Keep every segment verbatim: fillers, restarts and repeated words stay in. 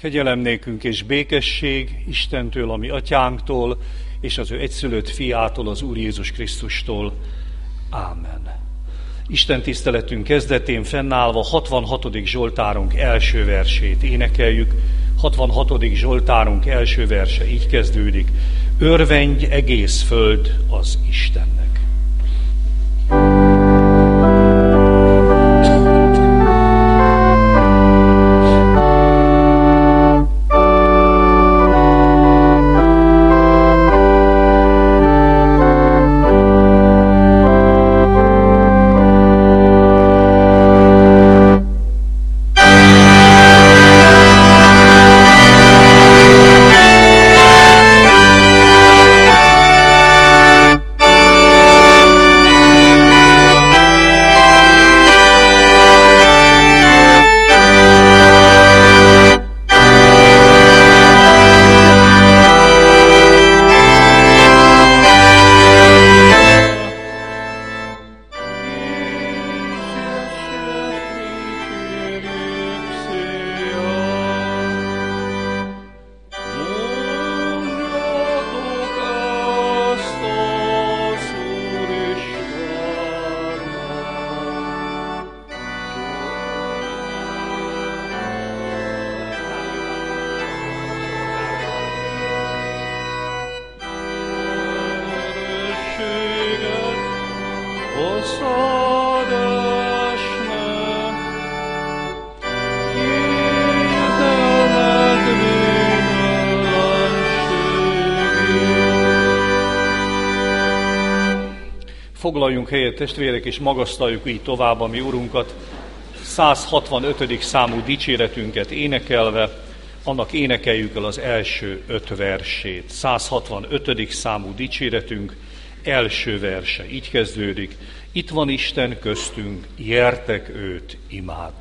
Kegyelem nékünk és békesség Istentől, a mi atyánktól, és az ő egyszülött fiától, az Úr Jézus Krisztustól. Ámen. Isten tiszteletünk kezdetén fennállva hatvanhatodik Zsoltárunk első versét énekeljük. hatvanhatodik Zsoltárunk első verse így kezdődik. Örvendj egész föld az Istennek. Foglaljunk helyet, testvérek, és magasztaljuk így tovább a mi Urunkat, száz hatvanötödik számú dicséretünket énekelve, annak énekeljük el az első öt versét. száz hatvanötödik számú dicséretünk első verse, így kezdődik. Itt van Isten köztünk, gyertek őt imádni.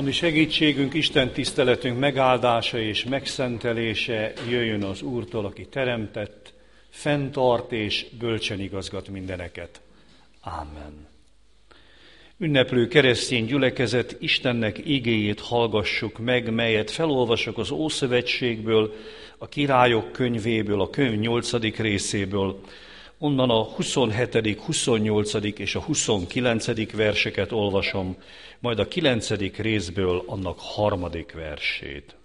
Ami segítségünk, Isten tiszteletünk megáldása és megszentelése jöjjön az Úrtól, aki teremtett, fenntart és bölcsen igazgat mindeneket. Ámen. Ünneplő keresztény gyülekezet, Istennek igéjét hallgassuk meg, melyet felolvasok az Ószövetségből, a Királyok könyvéből, a könyv nyolcadik részéből, onnan a huszonhetedik, huszonnyolcadik és a huszonkilencedik verseket olvasom, majd a kilencedik részből annak harmadik versét.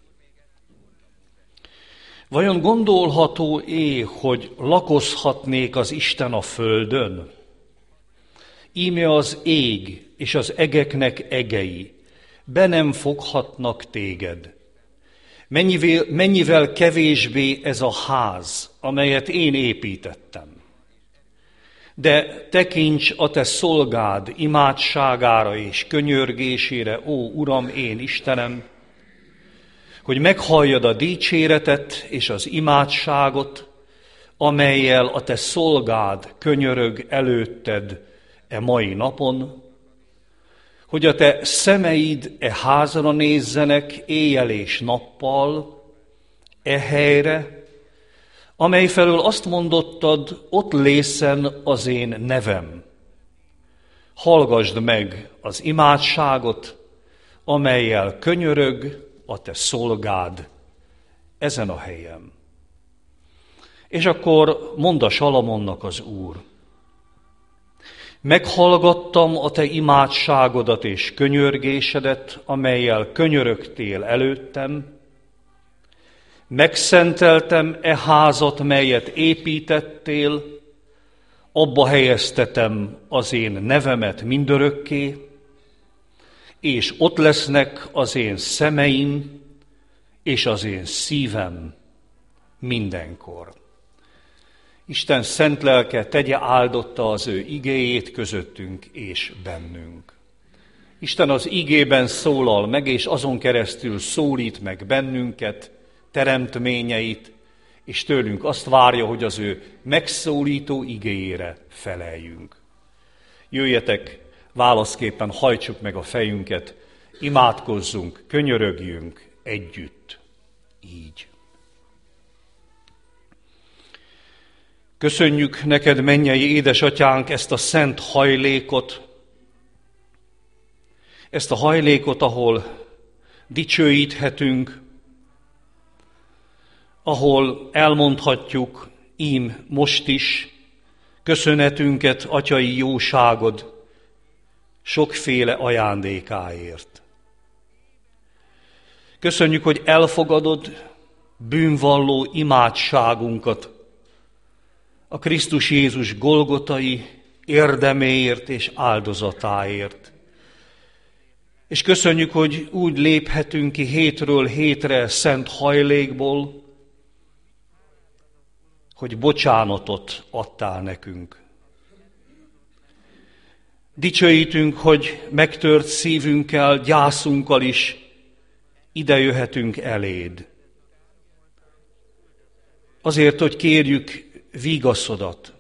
Vajon gondolható-é, hogy lakozhatnék az Isten a földön? Íme az ég és az egeknek egei, be nem foghatnak téged. Mennyivel, mennyivel kevésbé ez a ház, amelyet én építettem. De tekints a te szolgád imádságára és könyörgésére, ó Uram, én Istenem, hogy meghalljad a dicséretet és az imádságot, amellyel a te szolgád könyörög előtted e mai napon, hogy a te szemeid e házra nézzenek éjjel és nappal, e helyre, amely felől azt mondottad, ott lészen az én nevem. Hallgasd meg az imádságot, amellyel könyörög a te szolgád ezen a helyen. És akkor mondta Salamonnak az Úr: meghallgattam a te imádságodat és könyörgésedet, amellyel könyörögtél előttem, megszenteltem e házat, melyet építettél, abba helyeztetem az én nevemet mindörökké, és ott lesznek az én szemeim és az én szívem mindenkor. Isten szent lelke tegye áldotta az ő igéjét közöttünk és bennünk. Isten az igében szólal meg, és azon keresztül szólít meg bennünket, teremtményeit, és tőlünk azt várja, hogy az ő megszólító igéjére feleljünk. Jöjjetek, válaszképpen hajtsuk meg a fejünket, imádkozzunk, könyörögjünk együtt. Így. Köszönjük neked, mennyei édesatyánk, ezt a szent hajlékot, ezt a hajlékot, ahol dicsőíthetünk, ahol elmondhatjuk, ím most is, köszönetünket atyai jóságod sokféle ajándékáért. Köszönjük, hogy elfogadod bűnvalló imádságunkat a Krisztus Jézus golgotai érdeméért és áldozatáért. És köszönjük, hogy úgy léphetünk ki hétről hétre szent hajlékból, hogy bocsánatot adtál nekünk. Dicsőítünk, hogy megtört szívünkkel, gyászunkkal is ide jöhetünk eléd. Azért, hogy kérjük vigaszodat,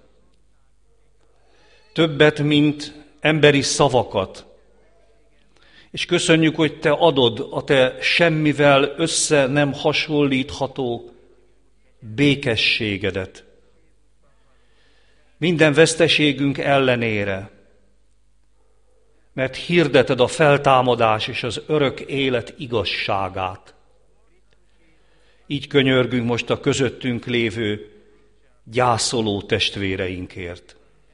többet, mint emberi szavakat, és köszönjük, hogy te adod a te semmivel össze nem hasonlítható békességedet. Minden veszteségünk ellenére, mert hirdeted a feltámadás és az örök élet igazságát. Így könyörgünk most a közöttünk lévő gyászoló testvéreinkért.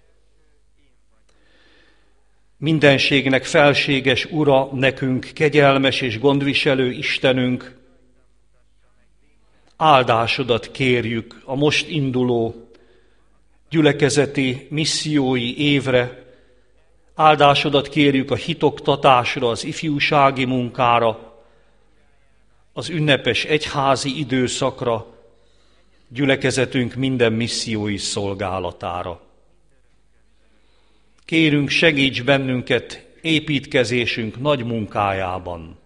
Mindenségnek felséges Ura, nekünk kegyelmes és gondviselő Istenünk, áldásodat kérjük a most induló gyülekezeti missziói évre, áldásodat kérjük a hitoktatásra, az ifjúsági munkára, az ünnepes egyházi időszakra, gyülekezetünk minden missziói szolgálatára. Kérünk, segíts bennünket építkezésünk nagy munkájában.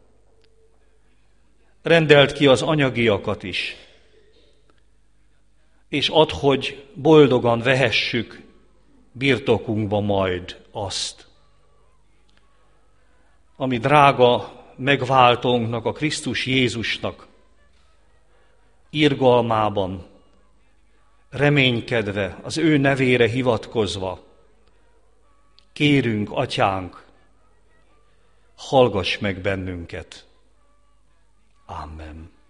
Rendeld ki az anyagiakat is, és add, hogy boldogan vehessük birtokunkba majd azt, ami drága megváltónknak, a Krisztus Jézusnak irgalmában, reménykedve, az ő nevére hivatkozva, kérünk, Atyánk, hallgass meg bennünket. Amen.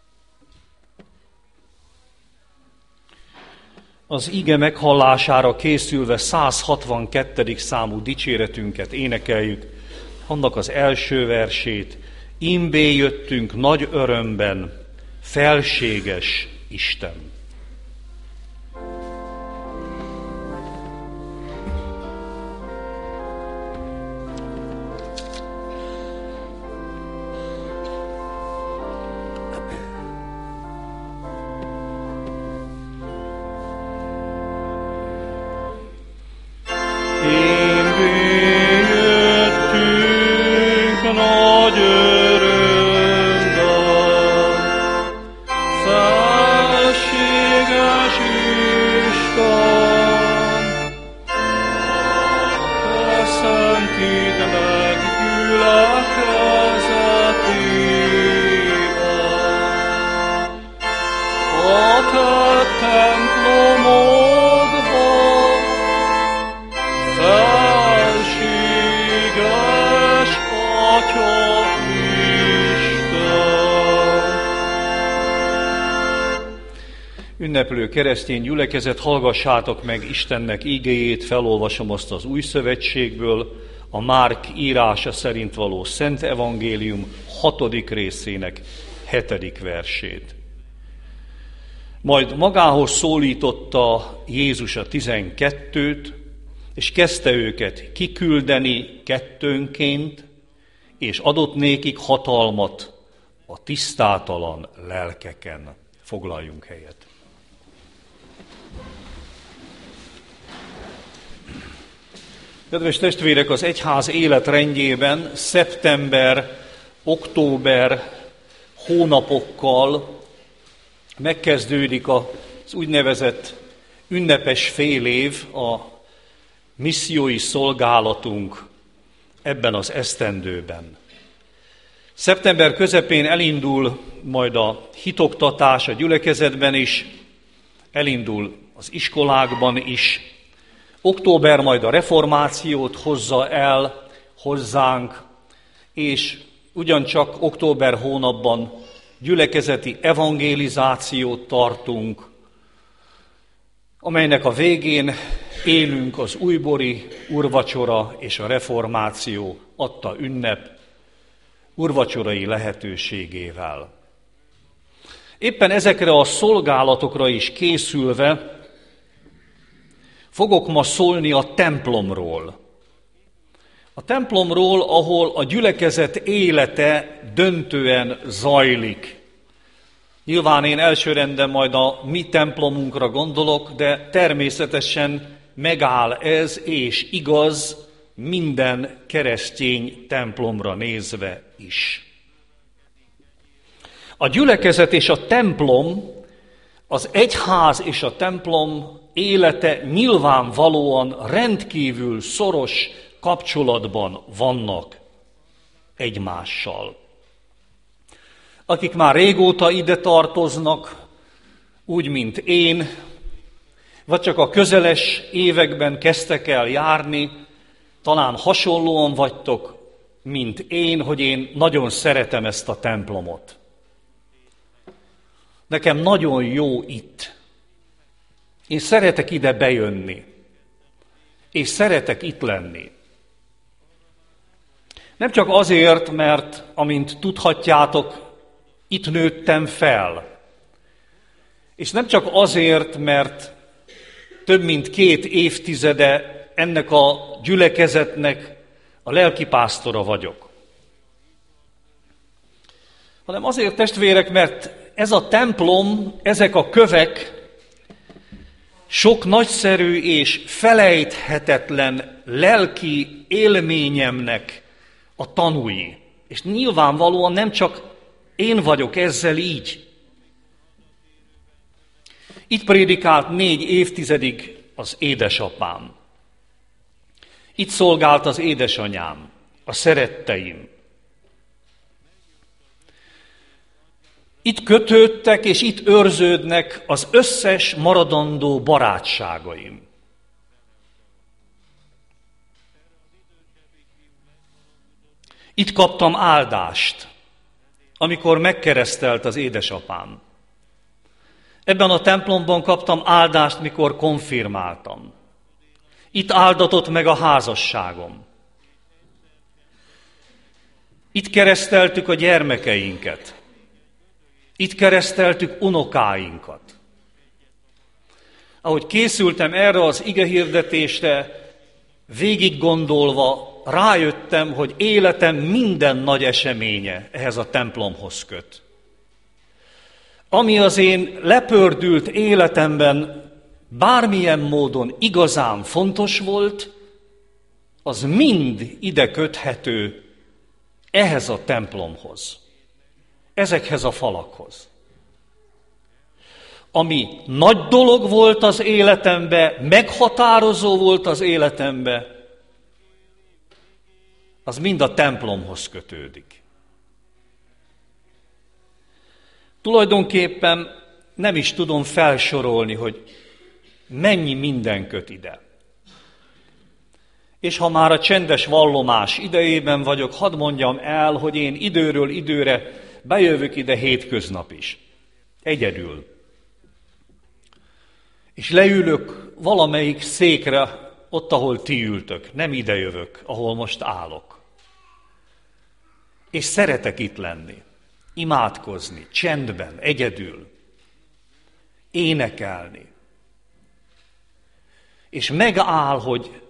Az ige meghallására készülve száz hatvankettedik számú dicséretünket énekeljük, annak az első versét. Imbé jöttünk nagy örömben, felséges Isten. Ünneplő keresztény gyülekezet, hallgassátok meg Istennek igéjét, felolvasom azt az Új Szövetségből, a Márk írása szerint való Szent Evangélium hatodik részének hetedik versét. Majd magához szólította Jézus a tizenkettőt, és kezdte őket kiküldeni kettőnként, és adott nékik hatalmat a tisztátalan lelkeken. Foglaljunk helyet. Kedves testvérek, az egyház életrendjében szeptember, október hónapokkal megkezdődik az úgynevezett ünnepes félév, a missziói szolgálatunk ebben az esztendőben. Szeptember közepén elindul majd a hitoktatás a gyülekezetben is, elindul az iskolákban is. Október majd a reformációt hozza el hozzánk, és ugyancsak október hónapban gyülekezeti evangelizációt tartunk, amelynek a végén élünk az újbori úrvacsora és a reformáció adta ünnep úrvacsorai lehetőségével. Éppen ezekre a szolgálatokra is készülve fogok ma szólni a templomról. A templomról, ahol a gyülekezet élete döntően zajlik. Nyilván én elsőrenden majd a mi templomunkra gondolok, de természetesen megáll ez és igaz minden keresztény templomra nézve is. A gyülekezet és a templom, az egyház és a templom élete nyilvánvalóan rendkívül szoros kapcsolatban vannak egymással. Akik már régóta ide tartoznak, úgy, mint én, vagy csak a közeles években kezdtek el járni, talán hasonlóan vagytok, mint én, hogy én nagyon szeretem ezt a templomot. Nekem nagyon jó itt. Én szeretek ide bejönni, és szeretek itt lenni. Nem csak azért, mert, amint tudhatjátok, itt nőttem fel. És nem csak azért, mert több mint két évtizede ennek a gyülekezetnek a lelkipásztora vagyok. Hanem azért, testvérek, mert ez a templom, ezek a kövek sok nagyszerű és felejthetetlen lelki élményemnek a tanúi. És nyilvánvalóan nem csak én vagyok ezzel így. Itt prédikált négy évtizedig az édesapám. Itt szolgált az édesanyám, a szeretteim. Itt kötődtek és itt őrződnek az összes maradandó barátságaim. Itt kaptam áldást, amikor megkeresztelt az édesapám. Ebben a templomban kaptam áldást, mikor konfirmáltam. Itt áldatott meg a házasságom. Itt kereszteltük a gyermekeinket. Itt kereszteltük unokáinkat. Ahogy készültem erre az igehirdetésre, végig gondolva, rájöttem, hogy életem minden nagy eseménye ehhez a templomhoz köt. Ami az én lepördült életemben bármilyen módon igazán fontos volt, az mind ide köthető ehhez a templomhoz, ezekhez a falakhoz. Ami nagy dolog volt az életembe, meghatározó volt az életembe, az mind a templomhoz kötődik. Tulajdonképpen nem is tudom felsorolni, hogy mennyi minden köt ide. És ha már a csendes vallomás idejében vagyok, hadd mondjam el, hogy én időről időre bejövök ide hétköznap is. Egyedül. És leülök valamelyik székre, ott, ahol ti ültök. Nem ide jövök, ahol most állok. És szeretek itt lenni, imádkozni, csendben, egyedül, énekelni. És megáll, hogy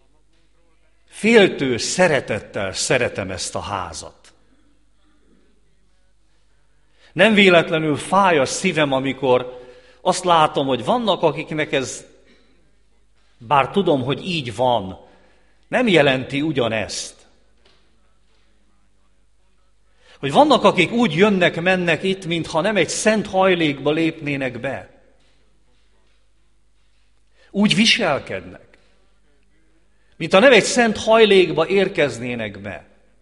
féltő szeretettel szeretem ezt a házat. Nem véletlenül fáj a szívem, amikor azt látom, hogy vannak, akiknek ez, bár tudom, hogy így van, nem jelenti ugyanezt. Hogy vannak, akik úgy jönnek, mennek itt, mintha nem egy szent hajlékba lépnének be. Úgy viselkednek, mintha nem egy szent hajlékba érkeznének be.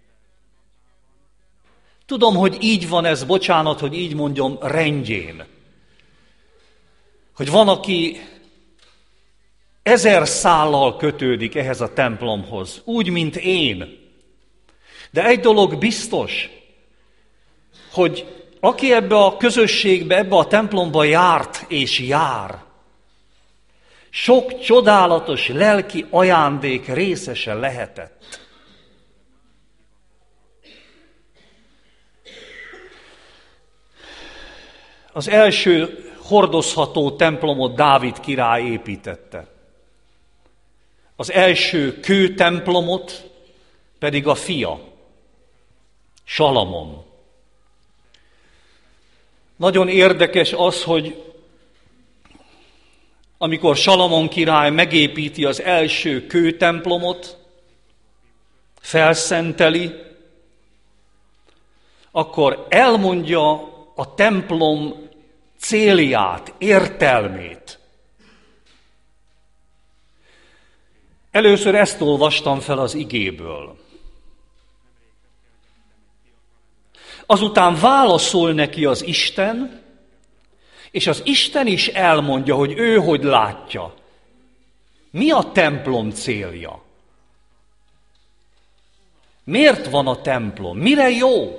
Tudom, hogy így van ez, bocsánat, hogy így mondjam, rendjén. Hogy van, aki ezer szállal kötődik ehhez a templomhoz, úgy, mint én. De egy dolog biztos, hogy aki ebbe a közösségbe, ebbe a templomba járt és jár, sok csodálatos lelki ajándék részese lehetett. Az első hordozható templomot Dávid király építette. Az első kőtemplomot pedig a fia, Salamon. Nagyon érdekes az, hogy amikor Salamon király megépíti az első kőtemplomot, felszenteli, akkor elmondja a templom célját, értelmét. Először ezt olvastam fel az igéből. Azután válaszol neki az Isten, és az Isten is elmondja, hogy ő hogy látja. Mi a templom célja? Miért van a templom? Mire jó?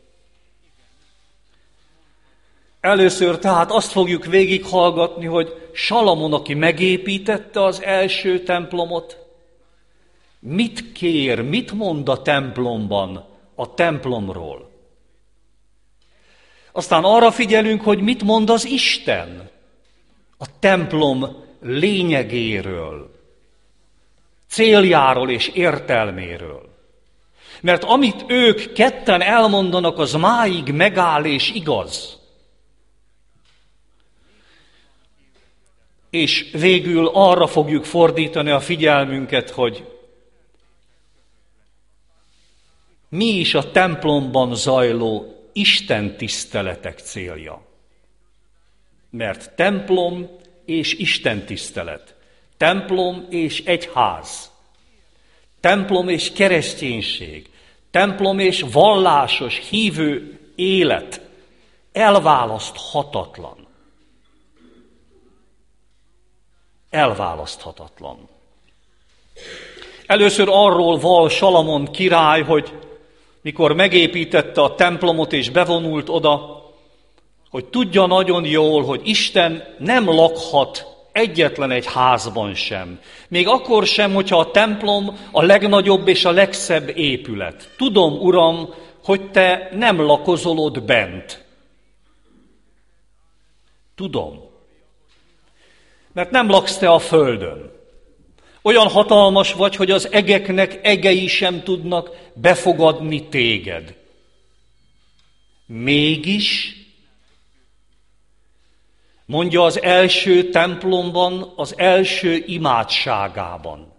Először tehát azt fogjuk végighallgatni, hogy Salamon, aki megépítette az első templomot, mit kér, mit mond a templomban a templomról. Aztán arra figyelünk, hogy mit mond az Isten a templom lényegéről, céljáról és értelméről. Mert amit ők ketten elmondanak, az máig megáll és igaz. És végül arra fogjuk fordítani a figyelmünket, hogy mi is a templomban zajló Isten tiszteletek célja. Mert templom és Isten tisztelet, templom és egyház, templom és kereszténység, templom és vallásos hívő élet elválaszthatatlan. Elválaszthatatlan. Először arról val Salamon király, hogy mikor megépítette a templomot és bevonult oda, hogy tudja nagyon jól, hogy Isten nem lakhat egyetlen egy házban sem. Még akkor sem, hogyha a templom a legnagyobb és a legszebb épület. Tudom, Uram, hogy te nem lakozolod bent. Tudom. Mert nem laksz te a földön. Olyan hatalmas vagy, hogy az egeknek egei sem tudnak befogadni téged. Mégis, mondja az első templomban, az első imádságában.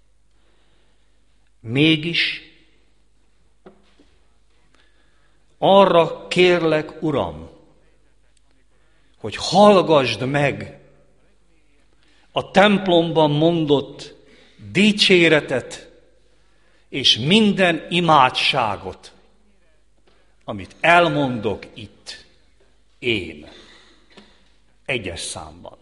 Mégis arra kérlek, Uram, hogy hallgasd meg a templomban mondott dicséretet és minden imádságot, amit elmondok itt én, egyes számban.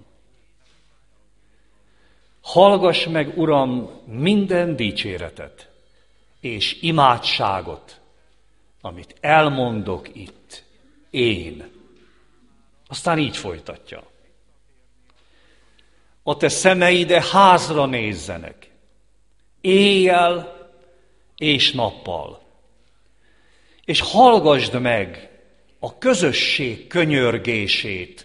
Hallgass meg, Uram, minden dicséretet és imádságot, amit elmondok itt én. Aztán így folytatja. A te szemeide házra nézzenek, éjjel és nappal, és hallgasd meg a közösség könyörgését,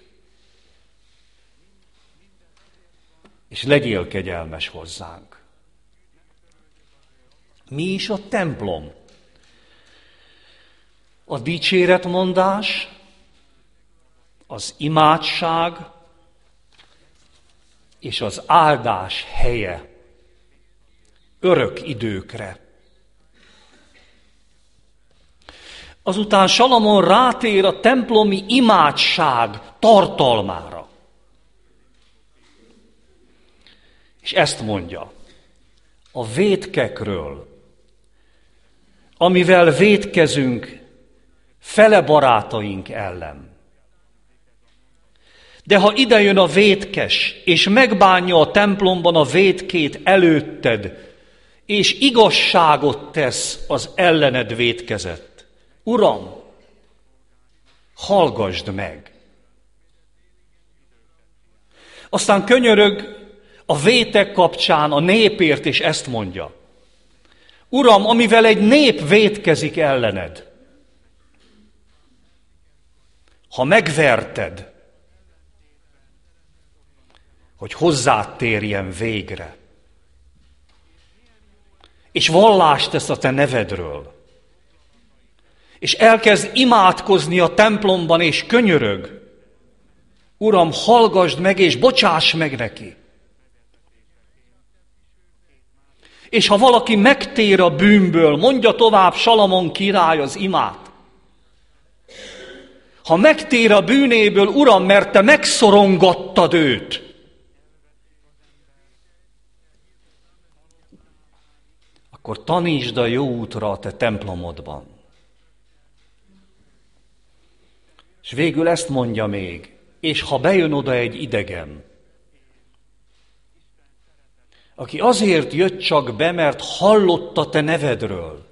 és legyél kegyelmes hozzánk. Mi is a templom? A dicséretmondás, az imádság és az áldás helye örök időkre. Azután Salamon rátér a templomi imádság tartalmára. És ezt mondja, a vétkekről, amivel vétkezünk fele barátaink ellen. De ha idejön a vétkes, és megbánja a templomban a vétkét előtted, és igazságot tesz az ellened vétkezett, Uram, hallgasd meg! Aztán könyörög a vétek kapcsán a népért, és ezt mondja. Uram, amivel egy nép vétkezik ellened, ha megverted, hogy hozzád térjen végre, és vallást tesz a te nevedről, és elkezd imádkozni a templomban, és könyörög, Uram, hallgasd meg, és bocsáss meg neki. És ha valaki megtér a bűnből, mondja tovább Salamon király az imát. Ha megtér a bűnéből, Uram, mert te megszorongattad őt, akkor tanítsd a jó útra a te templomodban. És végül ezt mondja még, és ha bejön oda egy idegen, aki azért jött csak be, mert hallott a te nevedről,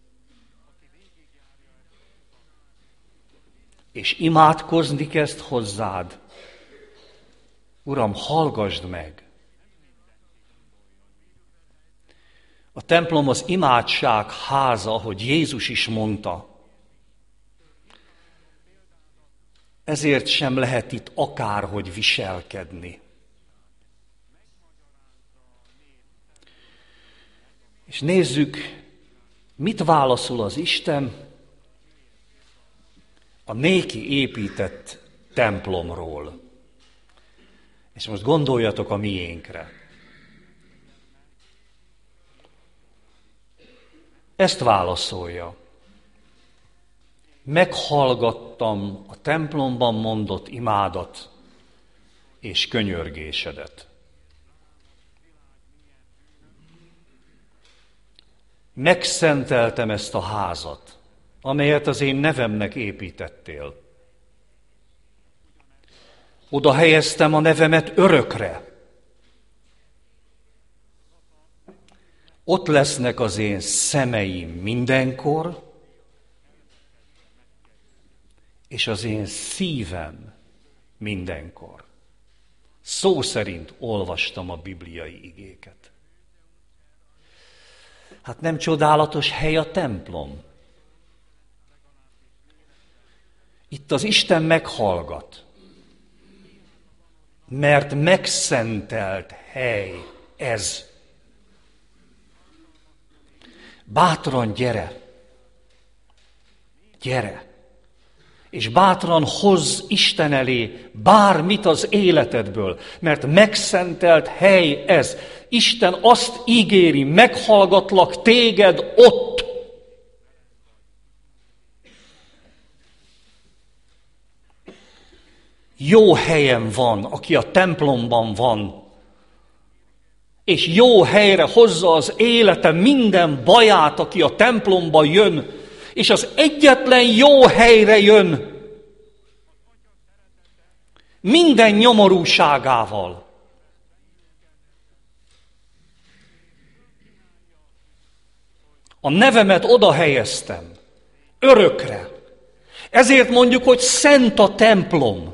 és imádkozni kezd hozzád, Uram, hallgasd meg! A templom az imádság háza, ahogy Jézus is mondta. Ezért sem lehet itt akárhogy viselkedni. És nézzük, mit válaszol az Isten a néki épített templomról. És most gondoljatok a miénkre. Ezt válaszolja. Meghallgattam a templomban mondott imádat és könyörgésedet. Megszenteltem ezt a házat, amelyet az én nevemnek építettél, Oda helyeztem a nevemet örökre. Ott lesznek az én szemeim mindenkor, és az én szívem mindenkor. Szó szerint olvastam a bibliai igéket. Hát nem csodálatos hely a templom? Itt az Isten meghallgat, mert megszentelt hely ez. Bátran gyere, gyere, és bátran hozz Isten elé bármit az életedből, mert megszentelt hely ez. Isten azt ígéri, meghallgatlak téged ott. Jó helyen van, aki a templomban van, és jó helyre hozza az élete minden baját, aki a templomba jön, és az egyetlen jó helyre jön, minden nyomorúságával. A nevemet oda helyeztem, örökre. Ezért mondjuk, hogy szent a templom.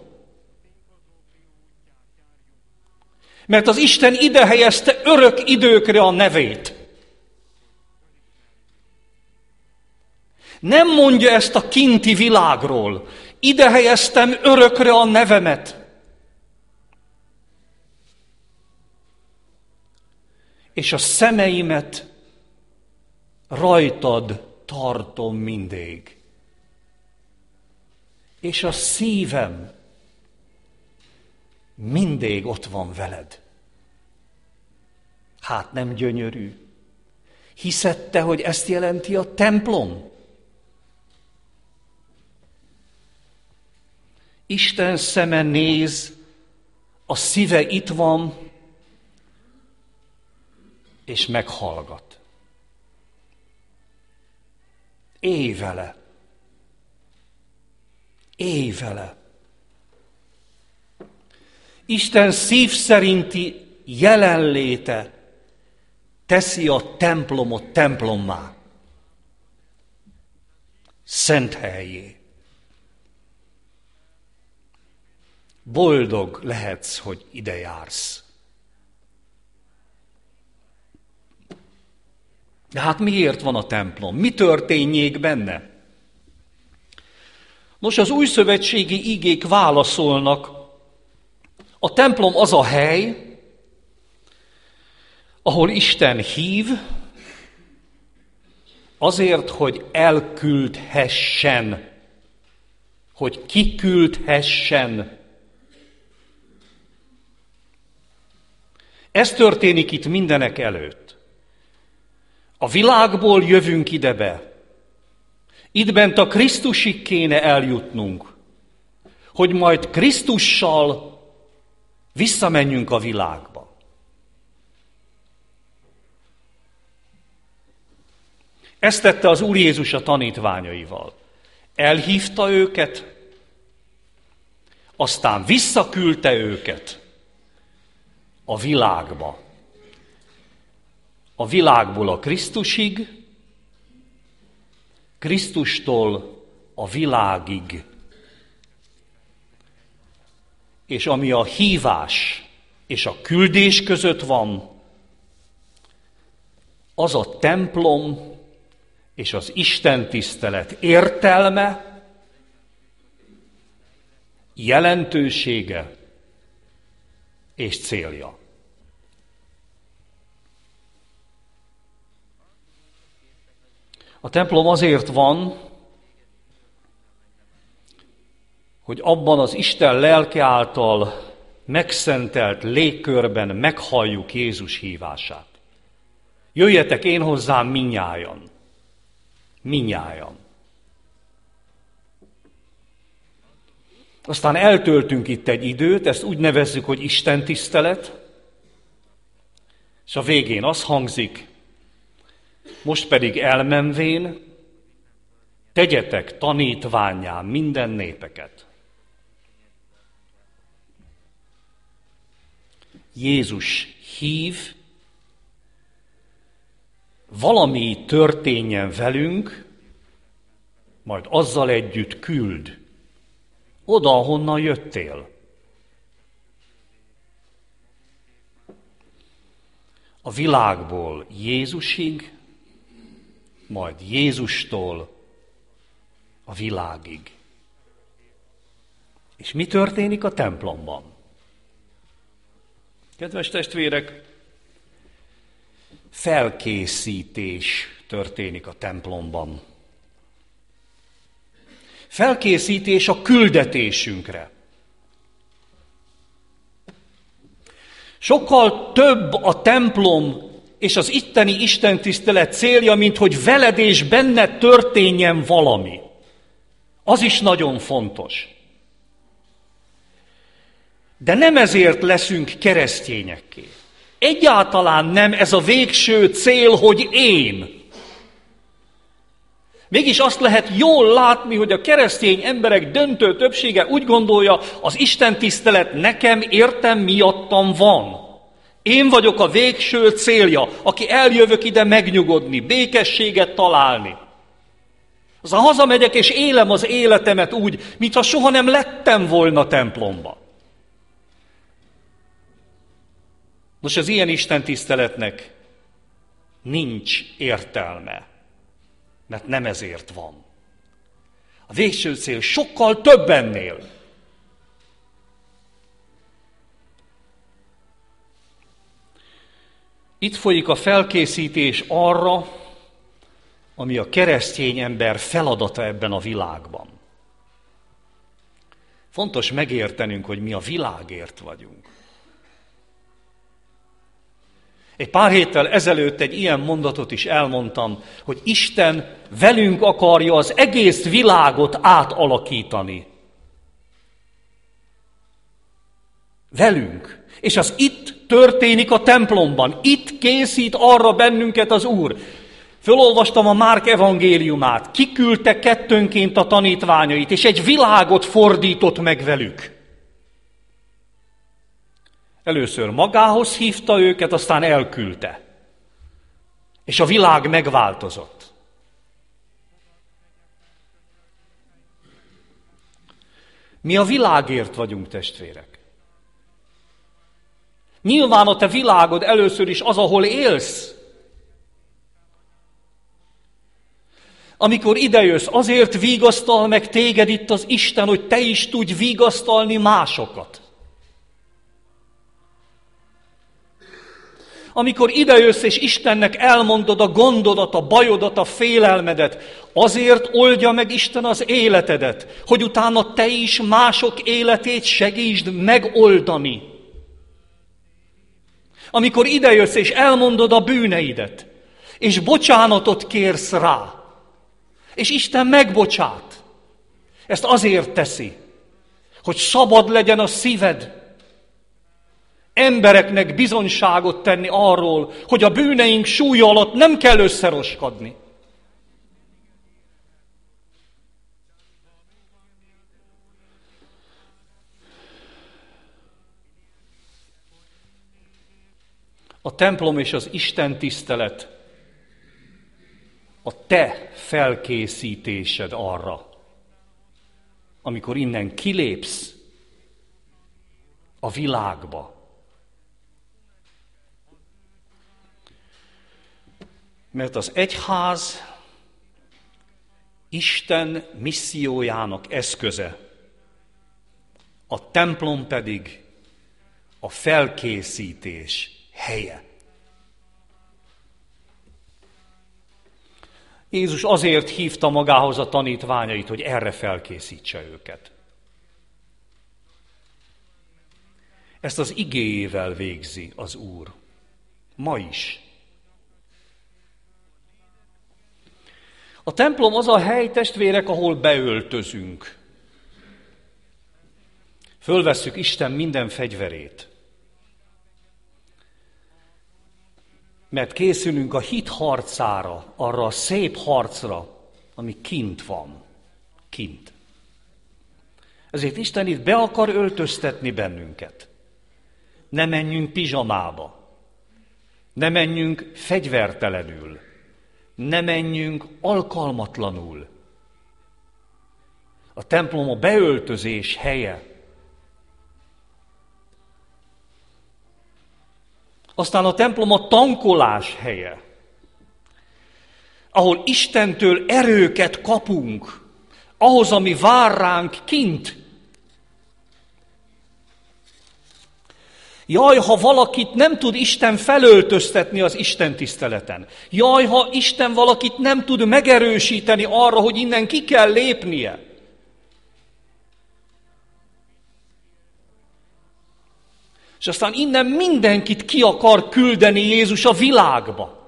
Mert az Isten ide helyezte örök időkre a nevét. Nem mondja ezt a kinti világról. Ide helyeztem örökre a nevemet. És a szemeimet rajtad tartom mindig. És a szívem mindig ott van veled. Hát nem gyönyörű? Hiszed te, hogy ezt jelenti a templom? Isten szeme néz, a szíve itt van, és meghallgat. Élj vele. Élj vele. Isten szív szerinti jelenléte teszi a templomot templommá, szent helyé. Boldog lehetsz, hogy ide jársz. De hát miért van a templom? Mi történjék benne? Nos, az újszövetségi igék válaszolnak. A templom az a hely, ahol Isten hív, azért, hogy elküldhessen, hogy kiküldhessen. Ez történik itt mindenek előtt. A világból jövünk idebe. Itt bent a Krisztusig kéne eljutnunk, hogy majd Krisztussal visszamenjünk a világba. Ezt tette az Úr Jézus a tanítványaival. Elhívta őket, aztán visszaküldte őket a világba. A világból a Krisztusig, Krisztustól a világig. És ami a hívás és a küldés között van, az a templom és az istentisztelet értelme, jelentősége és célja. A templom azért van, hogy abban az Isten lelke által megszentelt légkörben meghalljuk Jézus hívását. Jöjjetek én hozzám minnyájan. Minnyájan. Aztán eltöltünk itt egy időt, ezt úgy nevezzük, hogy Isten tisztelet, és a végén az hangzik, most pedig elmenvén, tegyetek tanítvánnyá minden népeket. Jézus hív, valami történjen velünk, majd azzal együtt küld oda, ahonnan jöttél. A világból Jézusig, majd Jézustól a világig. És mi történik a templomban? Kedves testvérek, felkészítés történik a templomban. Felkészítés a küldetésünkre. Sokkal több a templom és az itteni istentisztelet célja, mint hogy veled és benned történjen valami. Az is nagyon fontos. De nem ezért leszünk keresztényekké. Egyáltalán nem ez a végső cél, hogy én. Mégis azt lehet jól látni, hogy a keresztény emberek döntő többsége úgy gondolja, az istentisztelet nekem, értem, miattam van. Én vagyok a végső célja, aki eljövök ide megnyugodni, békességet találni. Aztán hazamegyek és élem az életemet úgy, mintha soha nem lettem volna templomba. Nos, az ilyen istentiszteletnek nincs értelme, mert nem ezért van. A végső cél sokkal több ennél. Itt folyik a felkészítés arra, ami a keresztény ember feladata ebben a világban. Fontos megértenünk, hogy mi a világért vagyunk. Egy pár héttel ezelőtt egy ilyen mondatot is elmondtam, hogy Isten velünk akarja az egész világot átalakítani. Velünk. És az itt történik a templomban. Itt készít arra bennünket az Úr. Fölolvastam a Márk evangéliumát. Kiküldte kettőnként a tanítványait, és egy világot fordított meg velük. Először magához hívta őket, aztán elküldte. És a világ megváltozott. Mi a világért vagyunk, testvérek. Nyilván a te világod először is az, ahol élsz. Amikor idejössz, azért vigasztal meg téged itt az Isten, hogy te is tudj vigasztalni másokat. Amikor idejössz és Istennek elmondod a gondodat, a bajodat, a félelmedet, azért oldja meg Isten az életedet, hogy utána te is mások életét segítsd megoldani. Amikor idejössz és elmondod a bűneidet, és bocsánatot kérsz rá, és Isten megbocsát. Ezt azért teszi, hogy szabad legyen a szíved, embereknek bizonyságot tenni arról, hogy a bűneink súlya alatt nem kell összeroskadni. A templom és az Isten tisztelet a te felkészítésed arra, amikor innen kilépsz a világba. Mert az egyház Isten missziójának eszköze, a templom pedig a felkészítés helye. Jézus azért hívta magához a tanítványait, hogy erre felkészítse őket. Ezt az igéjével végzi az Úr. Ma is. A templom az a hely, testvérek, ahol beöltözünk. Fölvesszük Isten minden fegyverét. Mert készülünk a hit harcára, arra a szép harcra, ami kint van. Kint. Ezért Isten itt be akar öltöztetni bennünket. Ne menjünk pizsamába. Ne menjünk fegyvertelenül. Ne menjünk alkalmatlanul. A templom a beöltözés helye. Aztán a templom a tankolás helye, ahol Istentől erőket kapunk, ahhoz, ami vár ránk kint. Jaj, ha valakit nem tud Isten felöltöztetni az Isten tiszteleten. Jaj, ha Isten valakit nem tud megerősíteni arra, hogy innen ki kell lépnie. És aztán innen mindenkit ki akar küldeni Jézus a világba.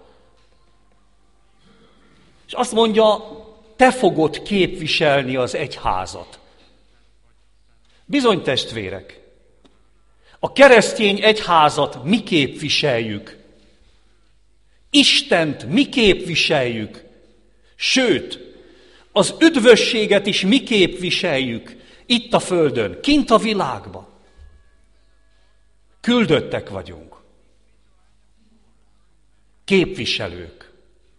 És azt mondja, te fogod képviselni az egyházat. Bizony, testvérek, a keresztény egyházat mi képviseljük. Istent mi képviseljük. Sőt, az üdvösséget is mi képviseljük itt a földön, kint a világban. Küldöttek vagyunk. Képviselők.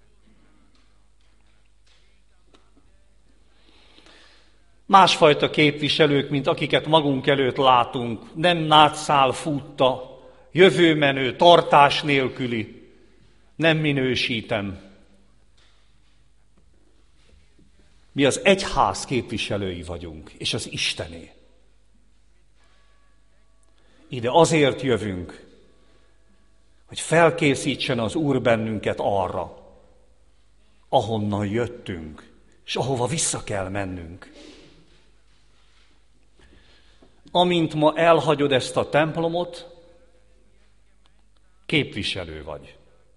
Másfajta képviselők, mint akiket magunk előtt látunk, nem nátszál futta, jövőmenő, tartás nélküli, nem minősítem. Mi az egyház képviselői vagyunk, és az Istené. Ide azért jövünk, hogy felkészítsen az Úr bennünket arra, ahonnan jöttünk, és ahova vissza kell mennünk. Amint ma elhagyod ezt a templomot, képviselő vagy.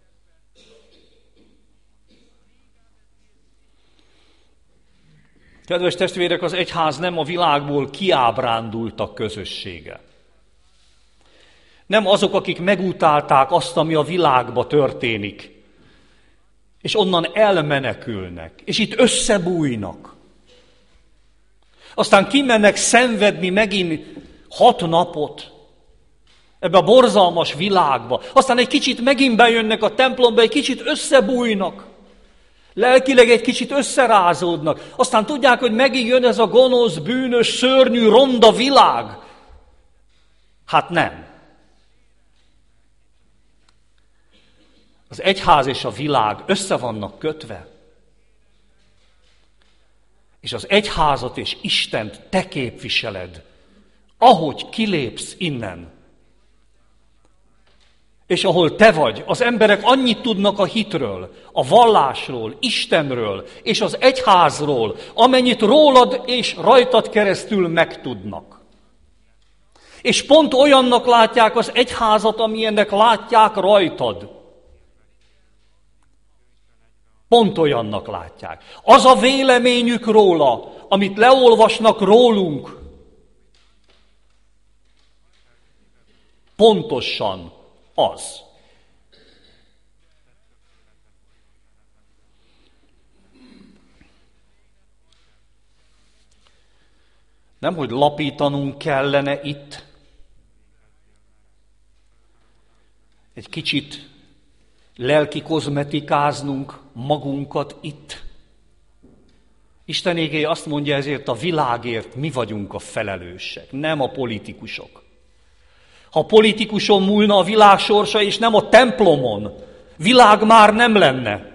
Kedves testvérek, az egyház nem a világból kiábrándultak közössége. Nem azok, akik megutálták azt, ami a világba történik, és onnan elmenekülnek, és itt összebújnak. Aztán kimennek szenvedni megint hat napot ebbe a borzalmas világba. Aztán egy kicsit megint bejönnek a templomba, egy kicsit összebújnak. Lelkileg egy kicsit összerázódnak. Aztán tudják, hogy megint jön ez a gonosz, bűnös, szörnyű, ronda világ. Hát nem. Az egyház és a világ össze vannak kötve. És az egyházat és Istent te képviseled, ahogy kilépsz innen. És ahol te vagy, az emberek annyit tudnak a hitről, a vallásról, Istenről és az egyházról, amennyit rólad és rajtad keresztül megtudnak. És pont olyannak látják az egyházat, amilyennek látják rajtad. Pont olyannak látják. Az a véleményük róla, amit leolvasnak rólunk, pontosan az. Nem, hogy lapítanunk kellene itt, egy kicsit lelki kozmetikáznunk magunkat itt. Isten igéje azt mondja, ezért a világért mi vagyunk a felelősek, nem a politikusok. Ha a politikuson múlna a világ sorsa, és nem a templomon, világ már nem lenne.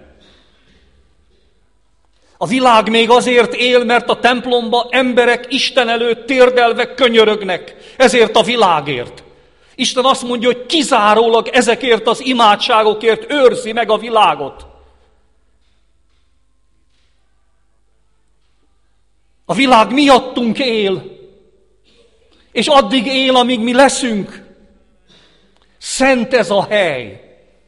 A világ még azért él, mert a templomba emberek Isten előtt térdelve könyörögnek, ezért a világért. Isten azt mondja, hogy kizárólag ezekért az imádságokért őrzi meg a világot. A világ miattunk él, és addig él, amíg mi leszünk. Szent ez a hely.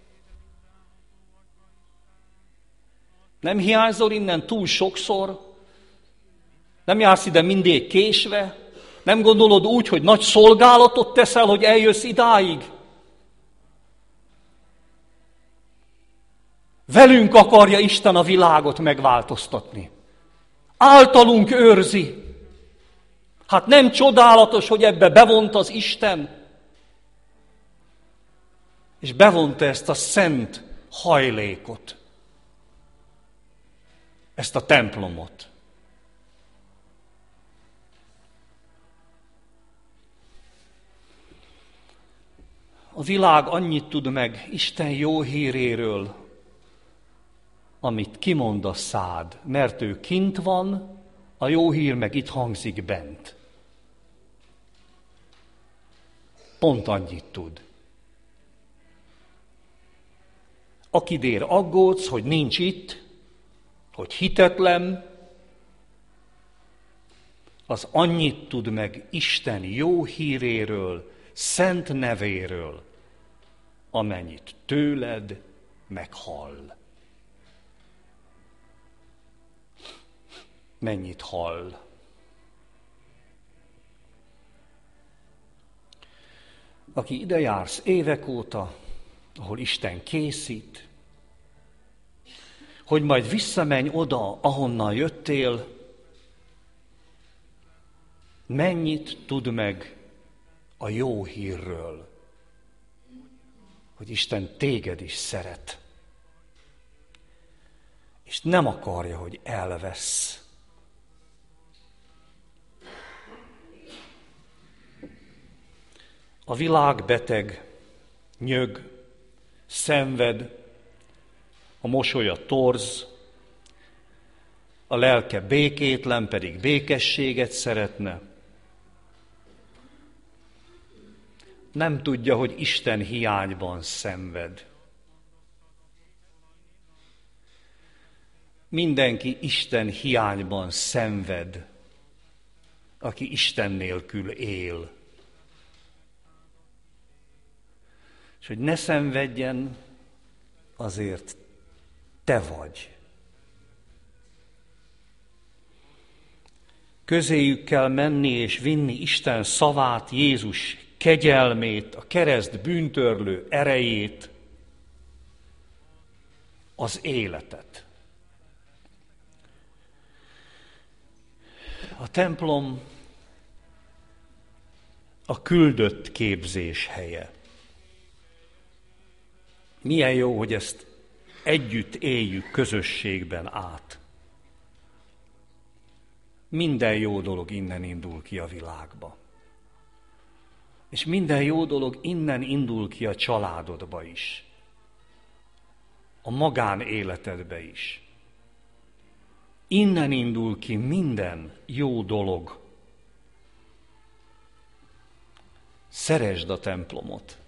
Nem hiányzol innen túl sokszor? Nem jársz ide mindig késve? Nem gondolod úgy, hogy nagy szolgálatot teszel, hogy eljössz idáig? Velünk akarja Isten a világot megváltoztatni. Általunk őrzi. Hát nem csodálatos, hogy ebbe bevont az Isten? és bevonta ezt a szent hajlékot, ezt a templomot. A világ annyit tud meg Isten jó híréről, amit kimond a szád, mert ő kint van, a jó hír meg itt hangzik bent. Pont annyit tud. Akidér aggódsz, hogy nincs itt, hogy hitetlen, az annyit tud meg Isten jó híréről, szent nevéről, amennyit tőled meghall. Mennyit hall. Aki ide jársz évek óta, ahol Isten készít, hogy majd visszamenj oda, ahonnan jöttél, mennyit tud meg a jó hírről, hogy Isten téged is szeret, és nem akarja, hogy elvesz. A világ beteg, nyög, szenved, a mosolya torz, a lelke békétlen, pedig békességet szeretne. Nem tudja, hogy Isten hiányban szenved. Mindenki Isten hiányban szenved, aki Isten nélkül él. És hogy ne szenvedjen, azért te vagy. Közéjük kell menni és vinni Isten szavát, Jézus kegyelmét, a kereszt bűntörlő erejét, az életet. A templom a küldött képzés helye. Milyen jó, hogy ezt együtt éljük közösségben át. Minden jó dolog innen indul ki a világba. És minden jó dolog innen indul ki a családodba is. A magánéletedbe is. Innen indul ki minden jó dolog. Szeresd a templomot.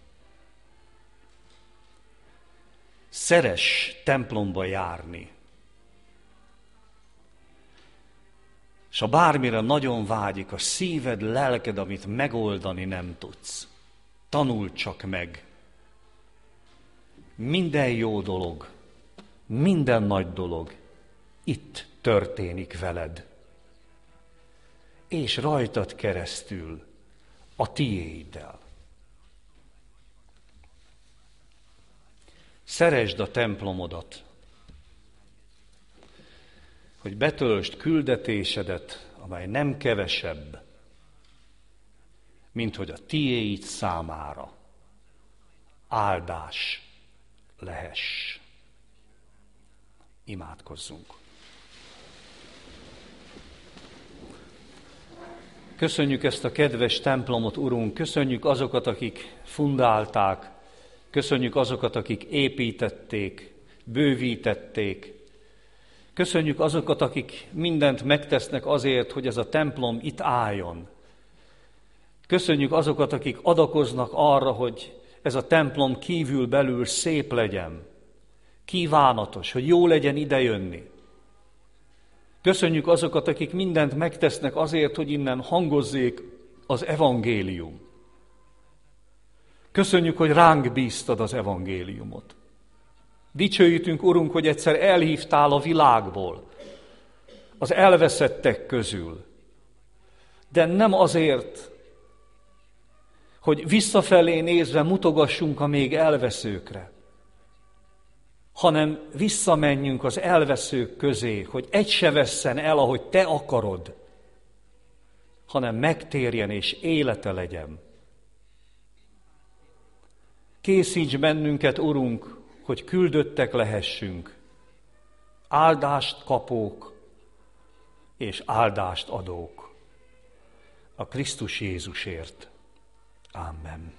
Szeress templomba járni. És ha bármire nagyon vágyik a szíved, lelked, amit megoldani nem tudsz, tanuld csak meg. Minden jó dolog, minden nagy dolog itt történik veled. És rajtad keresztül a tiéddel. Szeresd a templomodat, hogy betöltsd küldetésedet, amely nem kevesebb, mint hogy a tiéid számára áldás lehess. Imádkozzunk. Köszönjük ezt a kedves templomot, Urunk, köszönjük azokat, akik fundálták, köszönjük azokat, akik építették, bővítették, köszönjük azokat, akik mindent megtesznek azért, hogy ez a templom itt álljon. Köszönjük azokat, akik adakoznak arra, hogy ez a templom kívül belül szép legyen, kívánatos, hogy jó legyen idejönni. Köszönjük azokat, akik mindent megtesznek azért, hogy innen hangozzék az evangélium. Köszönjük, hogy ránk bíztad az evangéliumot. Dicsőítünk, Urunk, hogy egyszer elhívtál a világból, az elveszettek közül. De nem azért, hogy visszafelé nézve mutogassunk a még elveszőkre, hanem visszamenjünk az elveszők közé, hogy egy se vesszen el, ahogy te akarod, hanem megtérjen és élete legyen. Készíts bennünket, Urunk, hogy küldöttek lehessünk, áldást kapók és áldást adók a Krisztus Jézusért. Amen.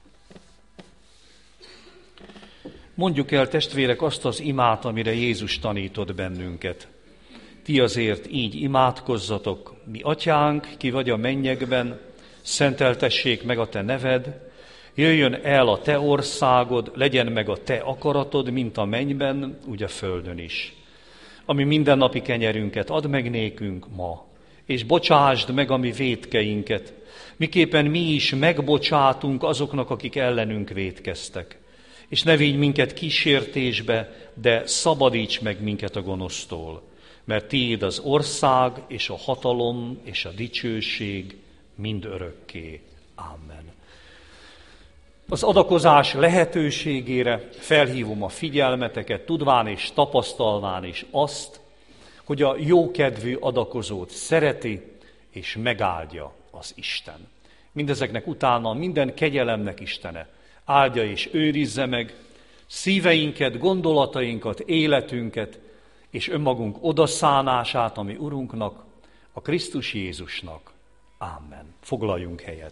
Mondjuk el, testvérek, azt az imát, amire Jézus tanított bennünket. Ti azért így imádkozzatok: mi atyánk, ki vagy a mennyekben, szenteltessék meg a te neved, jöjjön el a te országod, legyen meg a te akaratod, mint a mennyben, úgy a földön is. Ami mindennapi kenyerünket add meg nékünk ma, és bocsásd meg a mi vétkeinket, miképpen mi is megbocsátunk azoknak, akik ellenünk vétkeztek. És ne vigy minket kísértésbe, de szabadíts meg minket a gonosztól, mert tiéd az ország, és a hatalom, és a dicsőség mind örökké. Amen. Az adakozás lehetőségére felhívom a figyelmeteket, tudván és tapasztalván is azt, hogy a jókedvű adakozót szereti és megáldja az Isten. Mindezeknek utána minden kegyelemnek Istene áldja és őrizze meg szíveinket, gondolatainkat, életünket, és önmagunk odaszánását a mi Urunknak, a Krisztus Jézusnak. Amen. Foglaljunk helyet.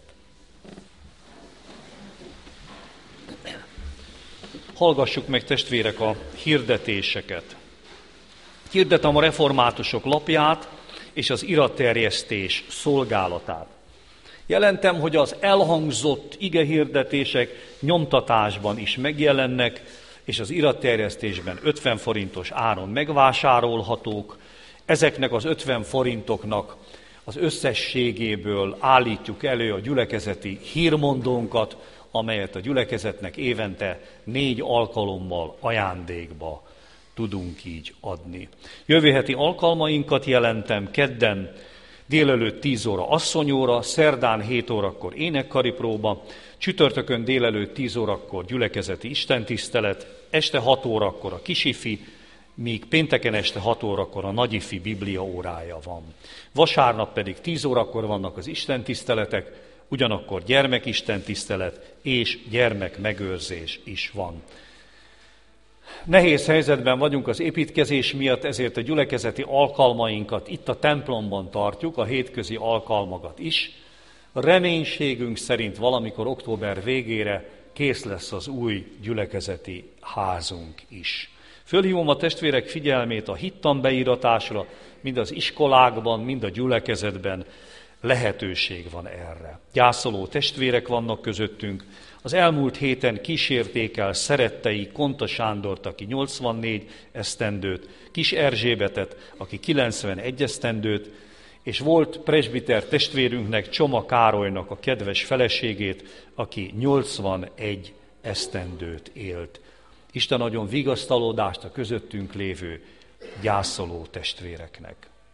Hallgassuk meg, testvérek, a hirdetéseket. Hirdetem a reformátusok lapját és az iratterjesztés szolgálatát. Jelentem, hogy az elhangzott igehirdetések nyomtatásban is megjelennek, és az iratterjesztésben ötven forintos áron megvásárolhatók. Ezeknek az ötven forintoknak az összességéből állítjuk elő a gyülekezeti hírmondónkat, amelyet a gyülekezetnek évente négy alkalommal ajándékba tudunk így adni. Jövő heti alkalmainkat jelentem: kedden délelőtt tíz óra asszonyóra, szerdán hét órakor énekkari próba, csütörtökön délelőtt tíz órakor gyülekezeti istentisztelet, este hat órakor a kisifi, míg pénteken este hat órakor a nagyifi biblia órája van. Vasárnap pedig tíz órakor vannak az istentiszteletek, ugyanakkor gyermekistentisztelet és gyermekmegőrzés is van. Nehéz helyzetben vagyunk az építkezés miatt, ezért a gyülekezeti alkalmainkat itt a templomban tartjuk, a hétközi alkalmakat is. A reménységünk szerint valamikor október végére kész lesz az új gyülekezeti házunk is. Fölhívom a testvérek figyelmét a hittan beíratásra, mind az iskolákban, mind a gyülekezetben lehetőség van erre. Gyászoló testvérek vannak közöttünk. Az elmúlt héten kísérték el szerettei Konta Sándort, aki nyolcvannégy esztendőt, Kis Erzsébetet, aki kilencvenegy esztendőt, és volt presbiter testvérünknek, Csoma Károlynak a kedves feleségét, aki nyolcvanegy esztendőt élt. Isten adjon vigasztalódást a közöttünk lévő gyászoló testvéreknek.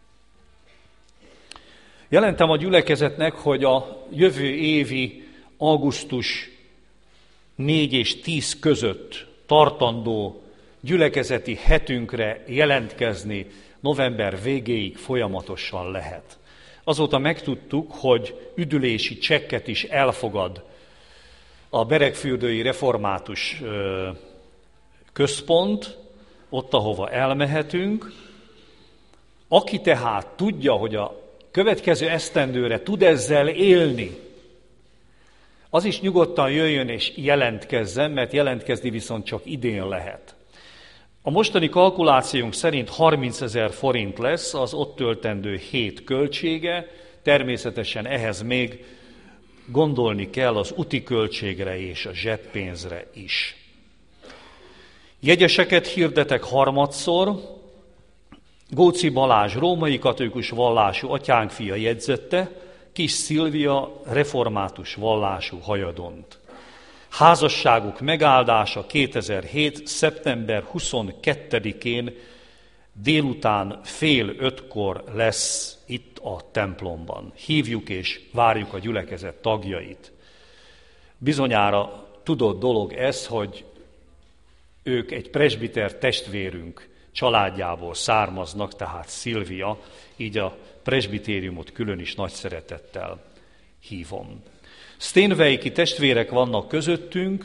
Jelentem a gyülekezetnek, hogy a jövő évi augusztus négy és tíz között tartandó gyülekezeti hetünkre jelentkezni november végéig folyamatosan lehet. Azóta megtudtuk, hogy üdülési csekket is elfogad a Beregfürdői Református Központ, ott, ahova elmehetünk. Aki tehát tudja, hogy a következő esztendőre tud ezzel élni, az is nyugodtan jöjjön és jelentkezzen, mert jelentkezni viszont csak idén lehet. A mostani kalkulációnk szerint harmincezer forint lesz az ott töltendő hét költsége, természetesen ehhez még gondolni kell az úti költségre és a zseppénzre is. Jegyeseket hirdetek harmadszor. Góci Balázs, római katolikus vallású atyánk fia jegyzette, Kis Szilvia, református vallású hajadont. Házasságuk megáldása kétezer-hét. szeptember huszonkettedikén délután fél ötkor lesz itt a templomban. Hívjuk és várjuk a gyülekezet tagjait. Bizonyára tudott dolog ez, hogy ők egy presbiter testvérünk családjából származnak, tehát Szilvia, így a presbitériumot külön is nagy szeretettel hívom. Steenwijki testvérek vannak közöttünk,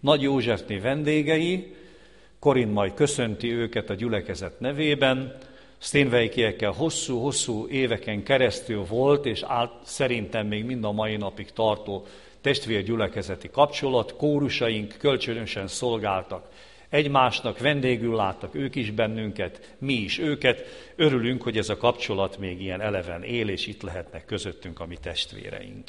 Nagy Józsefné vendégei, Korin majd köszönti őket a gyülekezet nevében, Steenwijkiekkel hosszú-hosszú éveken keresztül volt, és át, szerintem még mind a mai napig tartó testvérgyülekezeti kapcsolat, kórusaink kölcsönösen szolgáltak egymásnak, vendégül láttak ők is bennünket, mi is őket. Örülünk, hogy ez a kapcsolat még ilyen eleven él, és itt lehetnek közöttünk a mi testvéreink.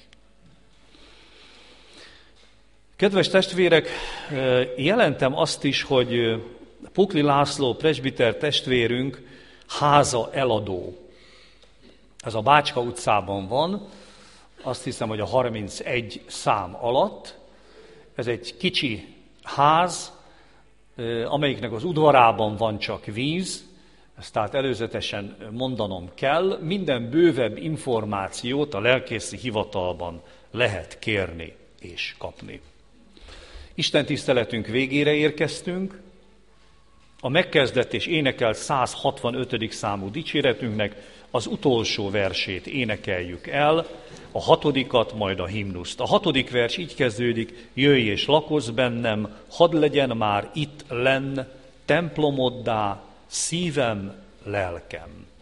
Kedves testvérek, jelentem azt is, hogy Pukli László presbiter testvérünk háza eladó. Ez a Bácska utcában van, azt hiszem, hogy a harmincegy szám alatt. Ez egy kicsi ház, amelyiknek az udvarában van csak víz, ezt tehát előzetesen mondanom kell. Minden bővebb információt a lelkészi hivatalban lehet kérni és kapni. Isten tiszteletünk végére érkeztünk. A megkezdett és énekelt száz hatvanötödik számú dicséretünknek az utolsó versét énekeljük el, a hatodikat, majd a himnuszt. A hatodik vers így kezdődik: jöjj és lakozz bennem, hadd legyen már itt lenn templomoddá szívem, lelkem.